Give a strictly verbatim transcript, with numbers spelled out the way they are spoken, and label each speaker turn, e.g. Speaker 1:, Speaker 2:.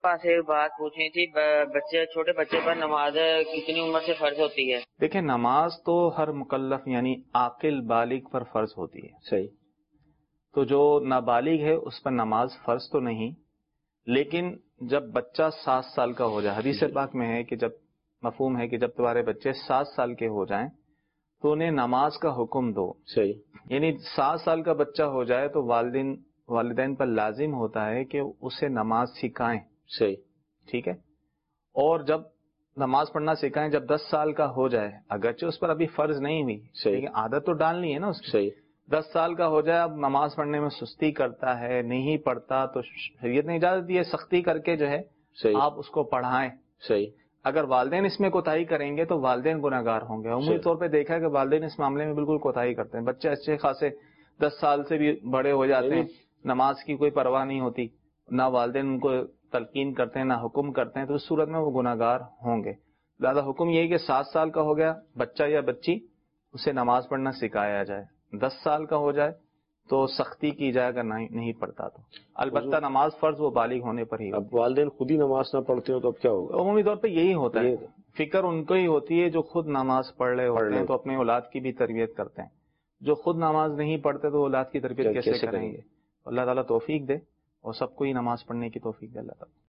Speaker 1: پاس ایک بات پوچھنی تھی، ب- بچے چھوٹے بچے پر نماز کتنی عمر سے فرض ہوتی ہے؟
Speaker 2: دیکھیں نماز تو ہر مکلف یعنی عاقل بالغ پر فرض ہوتی ہے.
Speaker 3: صحیح.
Speaker 2: تو جو نابالغ ہے اس پر نماز فرض تو نہیں، لیکن جب بچہ سات سال کا ہو جائے، حدیث پاک میں ہے کہ جب مفہوم ہے کہ جب تمہارے بچے سات سال کے ہو جائیں تو انہیں نماز کا حکم دو.
Speaker 3: صحیح.
Speaker 2: یعنی سات سال کا بچہ ہو جائے تو والدین والدین پر لازم ہوتا ہے کہ اسے نماز سکھائیں.
Speaker 3: صحیح.
Speaker 2: ٹھیک ہے. اور جب نماز پڑھنا سکھائیں جب دس سال کا ہو جائے، اگرچہ اس پر ابھی فرض نہیں ہوئی لیکن عادت تو ڈالنی ہے نا اس کی.
Speaker 3: صحیح.
Speaker 2: دس سال کا ہو جائے، اب نماز پڑھنے میں سستی کرتا ہے، نہیں پڑھتا، تو شریعت نے اجازت دی ہے سختی کر کے جو ہے
Speaker 3: صحیح.
Speaker 2: آپ اس کو پڑھائیں.
Speaker 3: صحیح.
Speaker 2: اگر والدین اس میں کوتاہی کریں گے تو والدین گناہگار ہوں گے. عمومی طور پہ دیکھا ہے کہ والدین اس معاملے میں بالکل کوتاہی کرتے ہیں. بچے اچھے خاصے دس سال سے بھی بڑے ہو جاتے ہیں، نماز کی کوئی پرواہ نہیں ہوتی، نہ والدین ان کو تلقین کرتے ہیں نہ حکم کرتے ہیں، تو اس صورت میں وہ گناہگار ہوں گے. لہٰذا حکم یہی کہ سات سال کا ہو گیا بچہ یا بچی، اسے نماز پڑھنا سکھایا جائے. دس سال کا ہو جائے تو سختی کی جائے اگر نہیں پڑھتا تو. البتہ نماز فرض وہ بالغ ہونے پر ہی.
Speaker 3: اب والدین خود ہی نماز نہ پڑھتے ہو تو اب کیا ہوگا؟
Speaker 2: عمومی طور پہ یہی ہوتا ہے، فکر ان کو ہی ہوتی ہے جو خود نماز پڑھ رہے ہوتے ہیں تو اپنے اولاد کی بھی تربیت کرتے ہیں. جو خود نماز نہیں پڑھتے تو اولاد کی تربیت کیسے کریں گے؟ اللہ تعالیٰ توفیق دے اور سب کو ہی نماز پڑھنے کی توفیق دے اللہ تعالیٰ.